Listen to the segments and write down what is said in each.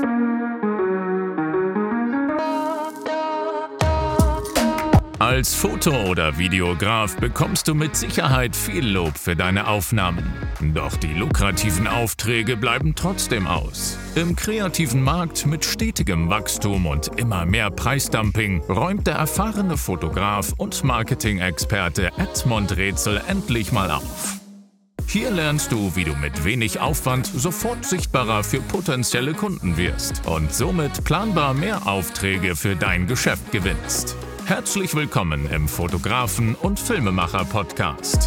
Als Foto- oder Videograf bekommst du mit Sicherheit viel Lob für deine Aufnahmen. Doch die lukrativen Aufträge bleiben trotzdem aus. Im kreativen Markt mit stetigem Wachstum und immer mehr Preisdumping räumt der erfahrene Fotograf und Marketing-Experte Edmund Rätsel endlich mal auf. Hier lernst du, wie du mit wenig Aufwand sofort sichtbarer für potenzielle Kunden wirst und somit planbar mehr Aufträge für dein Geschäft gewinnst. Herzlich willkommen im Fotografen- und Filmemacher-Podcast.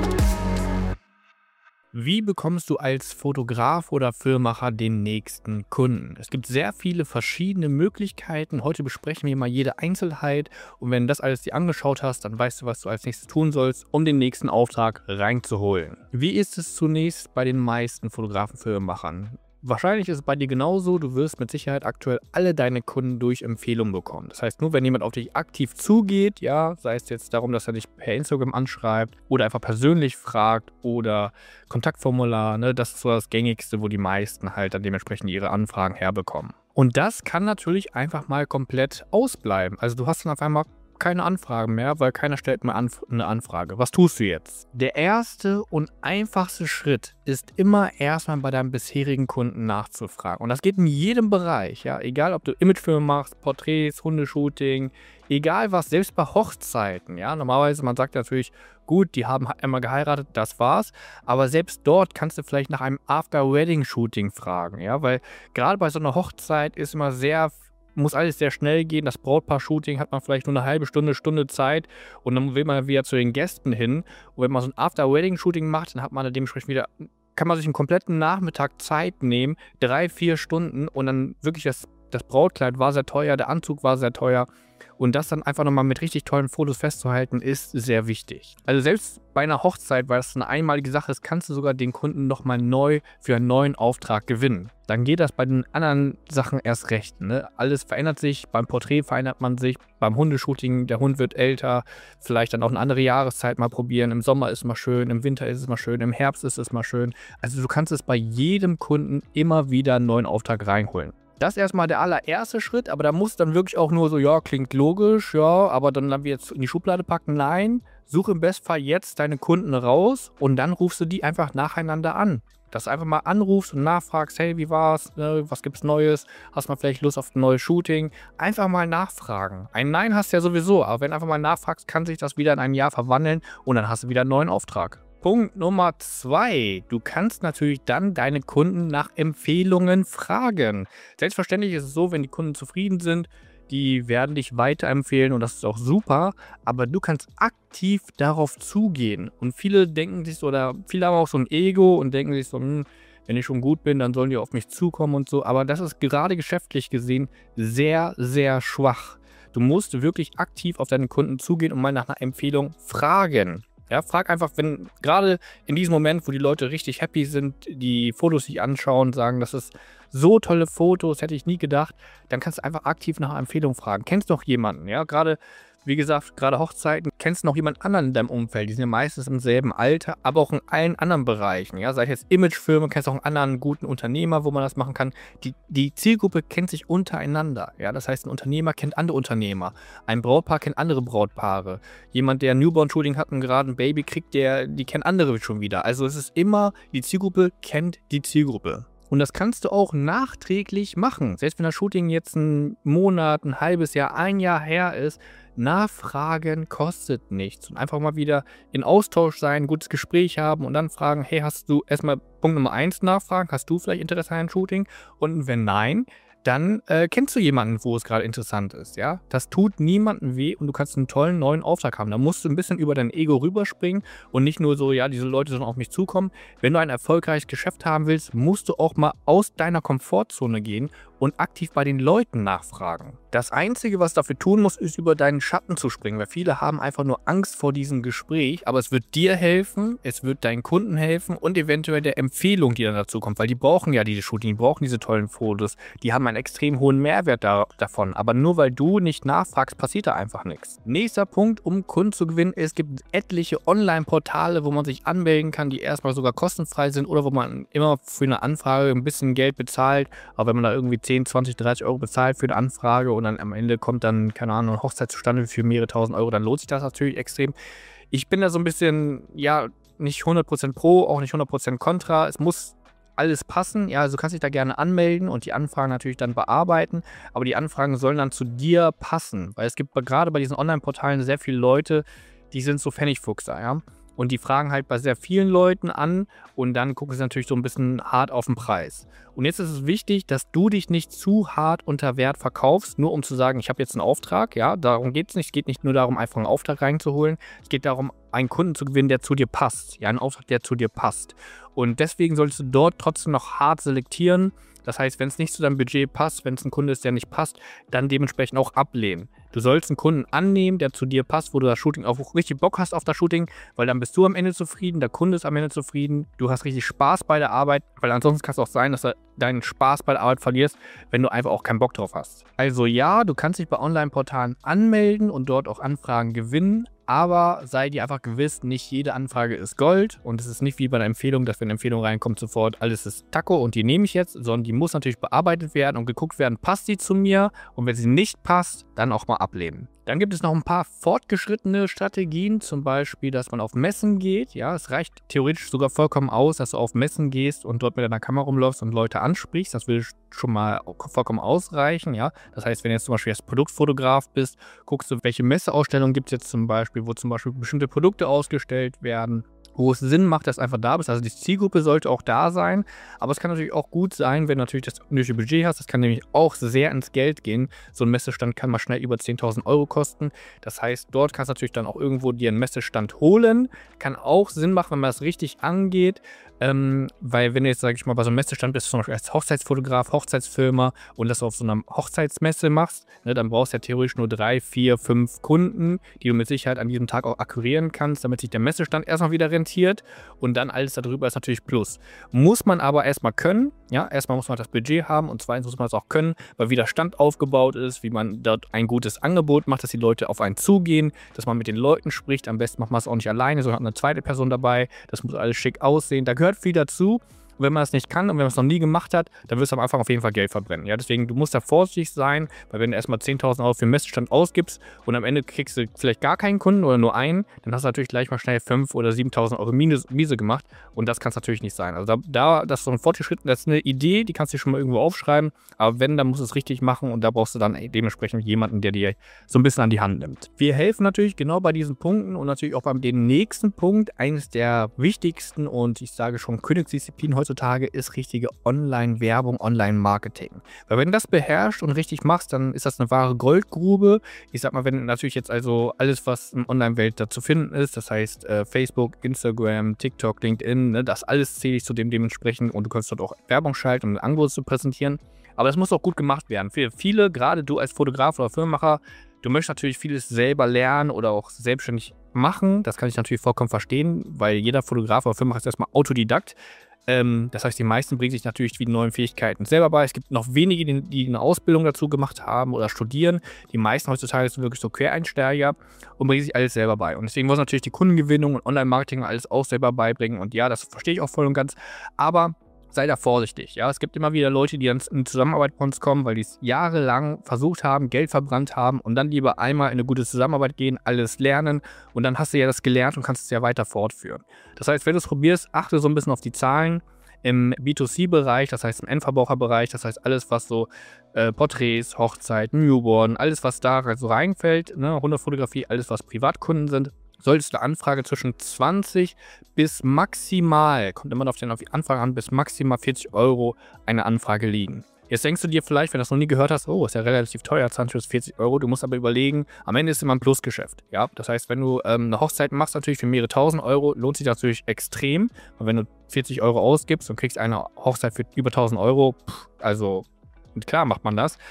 Wie bekommst du als Fotograf oder Filmemacher den nächsten Kunden? Es gibt sehr viele verschiedene Möglichkeiten. Heute besprechen wir mal jede Einzelheit. Und wenn du das alles dir angeschaut hast, dann weißt du, was du als nächstes tun sollst, um den nächsten Auftrag reinzuholen. Wie ist es zunächst bei den meisten Fotografen, Filmemachern? Wahrscheinlich ist es bei dir genauso, du wirst mit Sicherheit aktuell alle deine Kunden durch Empfehlungen bekommen. Das heißt, nur wenn jemand auf dich aktiv zugeht, ja, sei es jetzt darum, dass er dich per Instagram anschreibt oder einfach persönlich fragt oder Kontaktformular, ne, das ist so das Gängigste, wo die meisten halt dann dementsprechend ihre Anfragen herbekommen. Und das kann natürlich einfach mal komplett ausbleiben. Also du hast dann auf einmal keine Anfragen mehr, weil keiner stellt mehr eine Anfrage. Was tust du jetzt? Der erste und einfachste Schritt ist immer erstmal bei deinem bisherigen Kunden nachzufragen. Und das geht in jedem Bereich, ja, egal ob du Imagefilme machst, Porträts, Hundeshooting, egal was, selbst bei Hochzeiten, ja, normalerweise, man sagt natürlich, gut, die haben einmal geheiratet, das war's, aber selbst dort kannst du vielleicht nach einem After-Wedding-Shooting fragen, ja, weil gerade bei so einer Hochzeit ist immer muss alles sehr schnell gehen. Das Brautpaar-Shooting hat man vielleicht nur eine halbe Stunde Zeit und dann will man wieder zu den Gästen hin. Und wenn man so ein After-Wedding-Shooting macht, dann hat man dementsprechend wieder, kann man sich einen kompletten Nachmittag Zeit nehmen, 3-4 Stunden und dann wirklich das Brautkleid war sehr teuer, der Anzug war sehr teuer. Und das dann einfach nochmal mit richtig tollen Fotos festzuhalten, ist sehr wichtig. Also selbst bei einer Hochzeit, weil das eine einmalige Sache ist, kannst du sogar den Kunden nochmal neu für einen neuen Auftrag gewinnen. Dann geht das bei den anderen Sachen erst recht. Ne? Alles verändert sich, beim Porträt verändert man sich, beim Hundeshooting, der Hund wird älter, vielleicht dann auch eine andere Jahreszeit mal probieren. Im Sommer ist es mal schön, im Winter ist es mal schön, im Herbst ist es mal schön. Also du kannst es bei jedem Kunden immer wieder einen neuen Auftrag reinholen. Das ist erstmal der allererste Schritt, aber da muss dann wirklich auch nur so, ja, klingt logisch, ja, aber dann wir jetzt in die Schublade packen. Nein, suche im Bestfall jetzt deine Kunden raus und dann rufst du die einfach nacheinander an. Dass du einfach mal anrufst und nachfragst, hey, wie war's, ne, was gibt's Neues, hast mal vielleicht Lust auf ein neues Shooting, einfach mal nachfragen. Ein Nein hast du ja sowieso, aber wenn du einfach mal nachfragst, kann sich das wieder in ein Ja verwandeln und dann hast du wieder einen neuen Auftrag. Punkt Nummer 2. Du kannst natürlich dann deine Kunden nach Empfehlungen fragen. Selbstverständlich ist es so, wenn die Kunden zufrieden sind, die werden dich weiterempfehlen und das ist auch super, aber du kannst aktiv darauf zugehen. Und viele denken sich so, oder viele haben auch so ein Ego und denken sich so, wenn ich schon gut bin, dann sollen die auf mich zukommen und so. Aber das ist gerade geschäftlich gesehen sehr, sehr schwach. Du musst wirklich aktiv auf deine Kunden zugehen und mal nach einer Empfehlung fragen. Ja, frag einfach, wenn gerade in diesem Moment, wo die Leute richtig happy sind, die Fotos sich anschauen, sagen, das ist so tolle Fotos, hätte ich nie gedacht, dann kannst du einfach aktiv nach einer Empfehlung fragen. Kennst du noch jemanden? Ja, gerade, wie gesagt, gerade Hochzeiten, kennst du noch jemand anderen in deinem Umfeld? Die sind ja meistens im selben Alter, aber auch in allen anderen Bereichen. Ja, sei es jetzt Imagefilme, kennst du auch einen anderen guten Unternehmer, wo man das machen kann. Die Zielgruppe kennt sich untereinander. Ja, das heißt, ein Unternehmer kennt andere Unternehmer. Ein Brautpaar kennt andere Brautpaare. Jemand, der ein Newborn-Shooting hat und gerade ein Baby kriegt, die kennt andere schon wieder. Also es ist immer, die Zielgruppe kennt die Zielgruppe. Und das kannst du auch nachträglich machen. Selbst wenn das Shooting jetzt einen Monat, ein halbes Jahr, ein Jahr her ist, nachfragen kostet nichts. Und einfach mal wieder in Austausch sein, ein gutes Gespräch haben und dann fragen, hey, hast du erstmal Punkt Nummer 1 nachfragen, hast du vielleicht Interesse an einem Shooting? Und wenn nein, dann kennst du jemanden, wo es gerade interessant ist, ja? Das tut niemandem weh und du kannst einen tollen neuen Auftrag haben. Da musst du ein bisschen über dein Ego rüberspringen und nicht nur so, ja, diese Leute sollen auf mich zukommen. Wenn du ein erfolgreiches Geschäft haben willst, musst du auch mal aus deiner Komfortzone gehen und aktiv bei den Leuten nachfragen. Das Einzige, was du dafür tun musst, ist über deinen Schatten zu springen, weil viele haben einfach nur Angst vor diesem Gespräch, aber es wird dir helfen, es wird deinen Kunden helfen und eventuell der Empfehlung, die dann dazu kommt, weil die brauchen ja diese Shooting, die brauchen diese tollen Fotos, die haben einen extrem hohen Mehrwert davon, aber nur weil du nicht nachfragst, passiert da einfach nichts. Nächster Punkt, um Kunden zu gewinnen, es gibt etliche Online-Portale, wo man sich anmelden kann, die erstmal sogar kostenfrei sind oder wo man immer für eine Anfrage ein bisschen Geld bezahlt, aber wenn man da irgendwie 10 10, 20, 30 Euro bezahlt für eine Anfrage und dann am Ende kommt dann, keine Ahnung, eine Hochzeit zustande für mehrere tausend Euro, dann lohnt sich das natürlich extrem. Ich bin da so ein bisschen, ja, nicht 100% pro, auch nicht 100% kontra. Es muss alles passen. Ja, also du kannst dich da gerne anmelden und die Anfragen natürlich dann bearbeiten, aber die Anfragen sollen dann zu dir passen, weil es gibt gerade bei diesen Online-Portalen sehr viele Leute, die sind so Pfennigfuchser, ja. Und die fragen halt bei sehr vielen Leuten an und dann gucken sie natürlich so ein bisschen hart auf den Preis. Und jetzt ist es wichtig, dass du dich nicht zu hart unter Wert verkaufst, nur um zu sagen, ich habe jetzt einen Auftrag. Ja, darum geht es nicht. Es geht nicht nur darum, einfach einen Auftrag reinzuholen. Es geht darum, einen Kunden zu gewinnen, der zu dir passt. Ja, einen Auftrag, der zu dir passt. Und deswegen solltest du dort trotzdem noch hart selektieren. Das heißt, wenn es nicht zu deinem Budget passt, wenn es ein Kunde ist, der nicht passt, dann dementsprechend auch ablehnen. Du sollst einen Kunden annehmen, der zu dir passt, wo du das Shooting auch richtig Bock hast auf das Shooting, weil dann bist du am Ende zufrieden, der Kunde ist am Ende zufrieden, du hast richtig Spaß bei der Arbeit, weil ansonsten kann es auch sein, dass du deinen Spaß bei der Arbeit verlierst, wenn du einfach auch keinen Bock drauf hast. Also ja, du kannst dich bei Online-Portalen anmelden und dort auch Anfragen gewinnen, aber sei dir einfach gewiss, nicht jede Anfrage ist Gold und es ist nicht wie bei einer Empfehlung, dass wenn eine Empfehlung reinkommt, sofort alles ist Taco und die nehme ich jetzt, sondern die muss natürlich bearbeitet werden und geguckt werden, passt die zu mir und wenn sie nicht passt, dann auch mal ablehnen. Dann gibt es noch ein paar fortgeschrittene Strategien, zum Beispiel, dass man auf Messen geht. Ja, es reicht theoretisch sogar vollkommen aus, dass du auf Messen gehst und dort mit deiner Kamera rumläufst und Leute ansprichst. Das will schon mal vollkommen ausreichen. Ja, das heißt, wenn du jetzt zum Beispiel als Produktfotograf bist, guckst du, welche Messeausstellungen gibt es jetzt zum Beispiel, wo zum Beispiel bestimmte Produkte ausgestellt werden, wo es Sinn macht, dass du einfach da bist. Also die Zielgruppe sollte auch da sein, aber es kann natürlich auch gut sein, wenn du natürlich das nötige Budget hast. Das kann nämlich auch sehr ins Geld gehen. So ein Messestand kann mal schnell über 10.000 Euro kosten. Das heißt, dort kannst du natürlich dann auch irgendwo dir einen Messestand holen. Kann auch Sinn machen, wenn man das richtig angeht. Weil wenn du jetzt, sage ich mal, bei so einem Messestand bist, zum Beispiel als Hochzeitsfotograf, Hochzeitsfilmer und das auf so einer Hochzeitsmesse machst, ne, dann brauchst du ja theoretisch nur 3, 4, 5 Kunden, die du mit Sicherheit an diesem Tag auch akquirieren kannst, damit sich der Messestand erstmal wieder rentiert und dann alles darüber ist natürlich Plus. Muss man aber erstmal können, ja, erstmal muss man das Budget haben und zweitens muss man es auch können, weil wie der Stand aufgebaut ist, wie man dort ein gutes Angebot macht, dass die Leute auf einen zugehen, dass man mit den Leuten spricht, am besten macht man es auch nicht alleine, sondern hat eine zweite Person dabei, das muss alles schick aussehen, da gehört viel dazu. Und wenn man das nicht kann und wenn man es noch nie gemacht hat, dann wirst du am Anfang auf jeden Fall Geld verbrennen. Ja, deswegen, du musst da vorsichtig sein, weil wenn du erstmal 10.000 Euro für einen Messestand ausgibst und am Ende kriegst du vielleicht gar keinen Kunden oder nur einen, dann hast du natürlich gleich mal schnell 5.000 oder 7.000 Euro miese gemacht und das kann es natürlich nicht sein. Also das ist so ein fortgeschritten, das ist eine Idee, die kannst du dir schon mal irgendwo aufschreiben, aber wenn, dann musst du es richtig machen und da brauchst du dann dementsprechend jemanden, der dir so ein bisschen an die Hand nimmt. Wir helfen natürlich genau bei diesen Punkten und natürlich auch beim den nächsten Punkt, eines der wichtigsten und ich sage schon Königsdisziplinen heutzutage ist richtige Online-Werbung, Online-Marketing. Weil wenn du das beherrschst und richtig machst, dann ist das eine wahre Goldgrube. Ich sag mal, wenn natürlich jetzt also alles, was in Online-Welt da zu finden ist, das heißt Facebook, Instagram, TikTok, LinkedIn, ne, das alles zähle ich zu dem dementsprechend und du kannst dort auch Werbung schalten, um ein Angebot zu präsentieren. Aber das muss auch gut gemacht werden. Für viele, gerade du als Fotograf oder Filmemacher, du möchtest natürlich vieles selber lernen oder auch selbstständig machen. Das kann ich natürlich vollkommen verstehen, weil jeder Fotograf oder Filmemacher ist erstmal Autodidakt. Das heißt, die meisten bringen sich natürlich die neuen Fähigkeiten selber bei. Es gibt noch wenige, die eine Ausbildung dazu gemacht haben oder studieren. Die meisten heutzutage sind wirklich so Quereinsteiger und bringen sich alles selber bei. Und deswegen muss natürlich die Kundengewinnung und Online-Marketing alles auch selber beibringen. Und ja, das verstehe ich auch voll und ganz. Aber sei da vorsichtig. Ja, es gibt immer wieder Leute, die dann in Zusammenarbeit mit uns kommen, weil die es jahrelang versucht haben, Geld verbrannt haben und dann lieber einmal in eine gute Zusammenarbeit gehen, alles lernen und dann hast du ja das gelernt und kannst es ja weiter fortführen. Das heißt, wenn du es probierst, achte so ein bisschen auf die Zahlen im B2C-Bereich, das heißt im Endverbraucherbereich, das heißt alles, was so Porträts, Hochzeiten, Newborn, alles, was da so reinfällt, ne, Hundefotografie, alles, was Privatkunden sind, solltest du eine Anfrage zwischen 20 bis maximal, kommt immer auf die Anfrage an, bis maximal 40 Euro eine Anfrage liegen. Jetzt denkst du dir vielleicht, wenn du das noch nie gehört hast, oh, ist ja relativ teuer, 20 bis 40 Euro. Du musst aber überlegen, am Ende ist es immer ein Plusgeschäft. Ja? Das heißt, wenn du eine Hochzeit machst, natürlich für mehrere tausend Euro, lohnt sich das natürlich extrem. Und wenn du 40 Euro ausgibst und kriegst eine Hochzeit für über 1.000 Euro, also klar macht man das.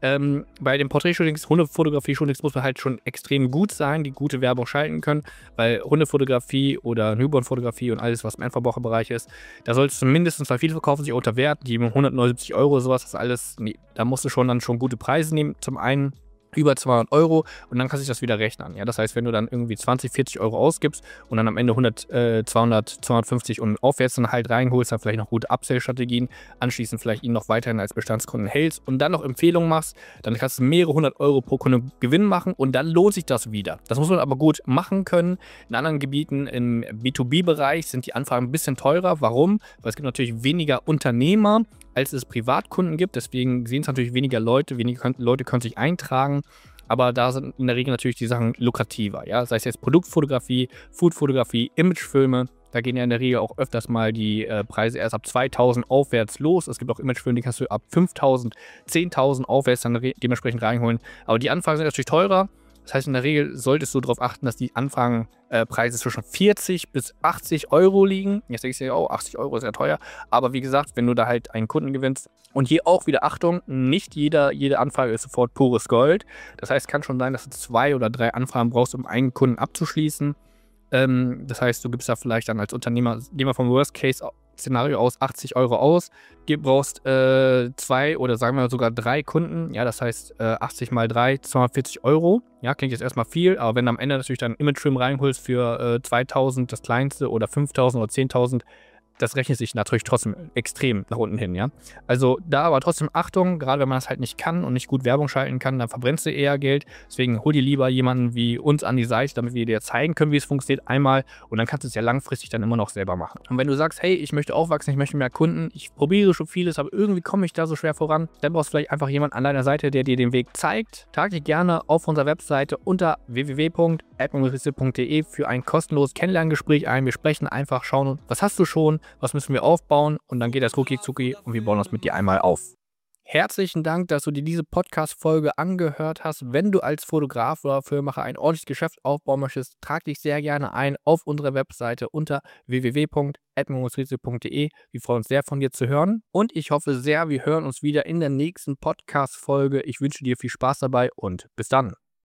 Bei den Porträtshootings, Hundefotografie-Shootings muss man halt schon extrem gut sein, die gute Werbung schalten können, weil Hundefotografie oder Newborn-Fotografie und alles, was im Endverbraucherbereich ist, da solltest du mindestens, weil viele verkaufen sich unter Wert, die 179 Euro, sowas, das alles, nee, da musst du schon dann schon gute Preise nehmen, zum einen. über 200 Euro und dann kannst du sich das wieder rechnen. Ja? Das heißt, wenn du dann irgendwie 20, 40 Euro ausgibst und dann am Ende 100, 200, 250 und aufwärts dann halt reinholst, dann vielleicht noch gute Upsell-Strategien, anschließend vielleicht ihn noch weiterhin als Bestandskunden hältst und dann noch Empfehlungen machst, dann kannst du mehrere 100 Euro pro Kunde Gewinn machen und dann lohnt sich das wieder. Das muss man aber gut machen können. In anderen Gebieten im B2B-Bereich sind die Anfragen ein bisschen teurer. Warum? Weil es gibt natürlich weniger Unternehmer, als es Privatkunden gibt. Deswegen sehen es natürlich weniger Leute. Weniger Leute können sich eintragen. Aber da sind in der Regel natürlich die Sachen lukrativer. Ja? Sei es jetzt Produktfotografie, Foodfotografie, Imagefilme. Da gehen ja in der Regel auch öfters mal die Preise erst ab 2.000 aufwärts los. Es gibt auch Imagefilme, die kannst du ab 5.000, 10.000 aufwärts dann dementsprechend reinholen. Aber die Anfragen sind natürlich teurer. Das heißt, in der Regel solltest du darauf achten, dass die Anfragenpreise zwischen 40 bis 80 Euro liegen. Jetzt denkst du dir, oh, 80 Euro ist ja teuer. Aber wie gesagt, wenn du da halt einen Kunden gewinnst und hier auch wieder Achtung, nicht jede Anfrage ist sofort pures Gold. Das heißt, es kann schon sein, dass du 2 oder 3 Anfragen brauchst, um einen Kunden abzuschließen. Das heißt, du gibst da vielleicht dann als Unternehmer, gehen wir vom Worst-Case-Szenario aus, 80 Euro aus, brauchst 2 oder sagen wir sogar 3 Kunden, ja, das heißt 80 mal 3, 240 Euro, ja, klingt jetzt erstmal viel, aber wenn du am Ende natürlich dann Image-Film reinholst für 2.000 das kleinste oder 5.000 oder 10.000, das rechnet sich natürlich trotzdem extrem nach unten hin, ja. Also da aber trotzdem Achtung, gerade wenn man das halt nicht kann und nicht gut Werbung schalten kann, dann verbrennst du eher Geld. Deswegen hol dir lieber jemanden wie uns an die Seite, damit wir dir zeigen können, wie es funktioniert einmal und dann kannst du es ja langfristig dann immer noch selber machen. Und wenn du sagst, hey, ich möchte aufwachsen, ich möchte mehr Kunden, ich probiere schon vieles, aber irgendwie komme ich da so schwer voran, dann brauchst du vielleicht einfach jemanden an deiner Seite, der dir den Weg zeigt. Trag dich gerne auf unserer Webseite unter www.admiraliste.de für ein kostenloses Kennenlerngespräch ein. Wir sprechen einfach, schauen, was hast du schon, was müssen wir aufbauen und dann geht das rucki-zucki und wir bauen das mit dir einmal auf. Herzlichen Dank, dass du dir diese Podcast-Folge angehört hast. Wenn du als Fotograf oder Filmemacher ein ordentliches Geschäft aufbauen möchtest, trag dich sehr gerne ein auf unserer Webseite unter www.admiraliste.de. Wir freuen uns sehr, von dir zu hören und ich hoffe sehr, wir hören uns wieder in der nächsten Podcast-Folge. Ich wünsche dir viel Spaß dabei und bis dann.